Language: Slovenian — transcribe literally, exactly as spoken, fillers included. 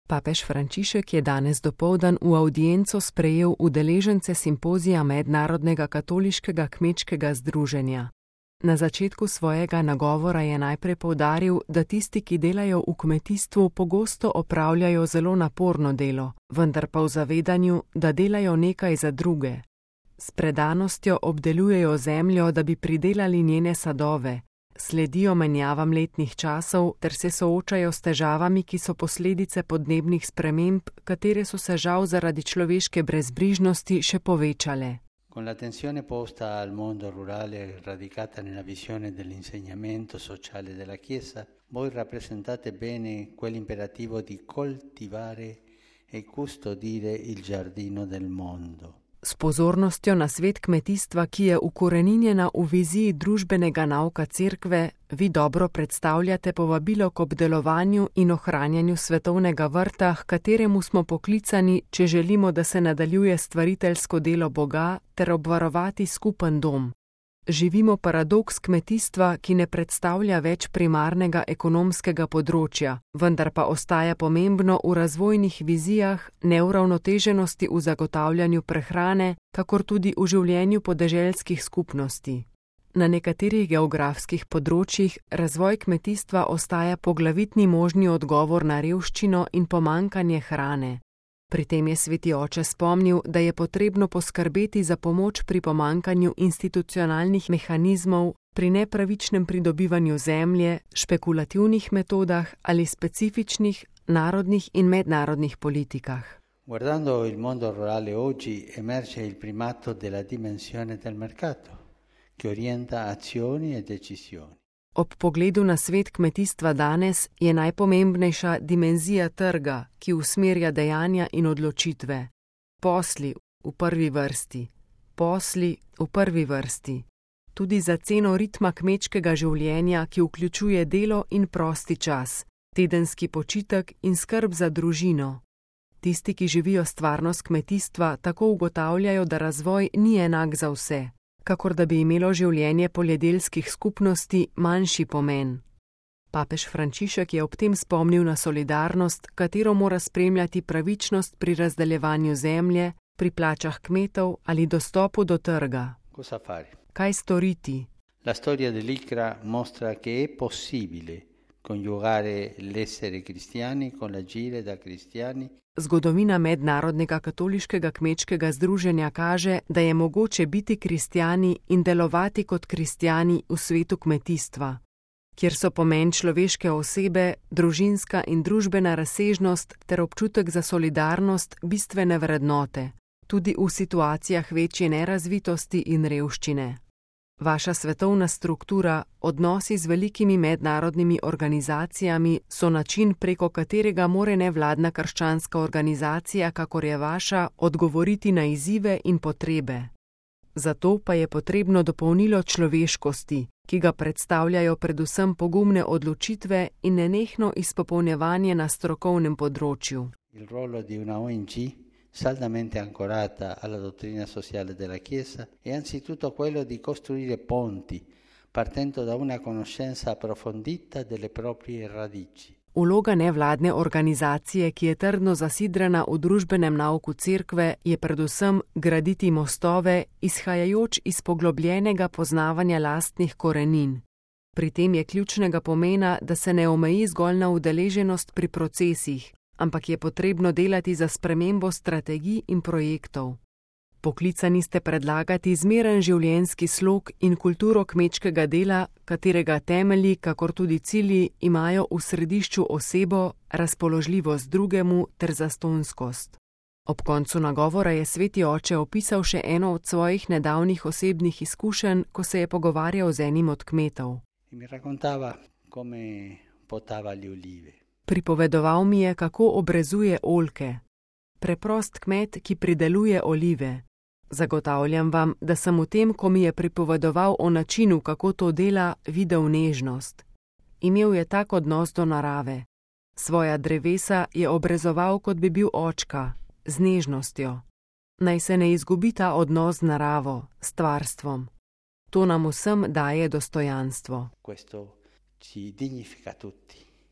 Papež Frančišek je danes dopoldan v avdienco sprejel udeležence simpozija Mednarodnega katoliškega kmečkega združenja. Na začetku svojega nagovora je najprej poudaril, da tisti, ki delajo v kmetijstvu, pogosto opravljajo zelo naporno delo, vendar pa v zavedanju, da delajo nekaj za druge. S predanostjo obdelujejo zemljo, da bi pridelali njene sadove, sledijo menjavam letnih časov ter se soočajo s težavami, ki so posledice podnebnih sprememb, katere so se žal zaradi človeške brezbrižnosti še povečale. Con l'attenzione posta al mondo rurale radicata nella visione dell'insegnamento sociale della Chiesa, voi rappresentate bene quell'imperativo di coltivare e custodire il giardino del mondo. S pozornostjo na svet kmetijstva, ki je ukoreninjena v viziji družbenega nauka Cerkve, vi dobro predstavljate povabilo k obdelovanju in ohranjanju svetovnega vrta, h kateremu smo poklicani, če želimo, da se nadaljuje stvariteljsko delo Boga ter obvarovati skupen dom. Živimo paradoks kmetijstva, ki ne predstavlja več primarnega ekonomskega področja, vendar pa ostaja pomembno v razvojnih vizijah, neuravnoteženosti v zagotavljanju prehrane, kakor tudi v življenju podeželskih skupnosti. Na nekaterih geografskih področjih razvoj kmetijstva ostaja poglavitni možni odgovor na revščino in pomanjkanje hrane. Pri tem je sveti oče spomnil, da je potrebno poskrbeti za pomoč pri pomanjkanju institucionalnih mehanizmov, pri nepravičnem pridobivanju zemlje, špekulativnih metodah ali specifičnih narodnih in mednarodnih politikah. Guardando il mondo rurale oggi emerge il primato della dimensione del mercato, che orienta azioni e decisioni. Ob pogledu na svet kmetijstva danes je najpomembnejša dimenzija trga, ki usmerja dejanja in odločitve. Posli v prvi vrsti. Posli v prvi vrsti. Tudi za ceno ritma kmečkega življenja, ki vključuje delo in prosti čas, tedenski počitek in skrb za družino. Tisti, ki živijo stvarnost kmetijstva, tako ugotavljajo, da razvoj ni enak za vse, kakor da bi imelo življenje poljedelskih skupnosti manjši pomen. Papež Frančišek je ob tem spomnil na solidarnost, katero mora spremljati pravičnost pri razdeljevanju zemlje, pri plačah kmetov ali dostopu do trga. Cosa fare? Kaj storiti? La storia dell'Icra mostra che è possibile coniugare l'essere cristiani con l'agire da cristiani. Zgodovina Mednarodnega katoliškega kmečkega združenja kaže, da je mogoče biti kristjani in delovati kot kristjani v svetu kmetijstva, kjer so pomen človeške osebe, družinska in družbena razsežnost ter občutek za solidarnost bistvene vrednote, tudi v situacijah večje nerazvitosti in revščine. Vaša svetovna struktura, odnosi z velikimi mednarodnimi organizacijami so način, preko katerega more nevladna krščanska organizacija, kakor je vaša, odgovoriti na izzive in potrebe. Zato pa je potrebno dopolnilo človeškosti, ki ga predstavljajo predvsem pogumne odločitve in nenehno izpopolnjevanje na strokovnem področju. Il ruolo di una O N G saldamente ancorata alla dottrina sociale della Chiesa è anzitutto quello di costruire ponti, partendo da una conoscenza approfondita delle proprie radici. Vloga nevladne organizacije, ki je trdno zasidrana v družbenem nauku Cerkve, je predvsem graditi mostove, izhajajoč iz poglobljenega poznavanja lastnih korenin. Pri tem je ključnega pomena, da se ne omeji zgolj na udeleženost pri procesih, ampak je potrebno delati za spremembo strategij in projektov. Poklicani ste predlagati zmeren življenjski slog in kulturo kmečkega dela, katerega temelji, kakor tudi cilji, imajo v središču osebo, razpoložljivost drugemu ter zastonjskost. Ob koncu nagovora je sveti oče opisal še eno od svojih nedavnih osebnih izkušenj, ko se je pogovarjal z enim od kmetov. Mi raccontava come potava le olive. Pripovedoval mi je, kako obrezuje oljke. Preprost kmet, ki prideluje olive. Zagotavljam vam, da sem v tem, ko mi je pripovedoval o načinu, kako to dela, videl nežnost. Imel je tak odnos do narave. Svoja drevesa je obrezoval, kot bi bil očka, z nežnostjo. Naj se ne izgubi ta odnos z naravo, s stvarstvom. To nam vsem daje dostojanstvo. Questo ci dignifica tutti.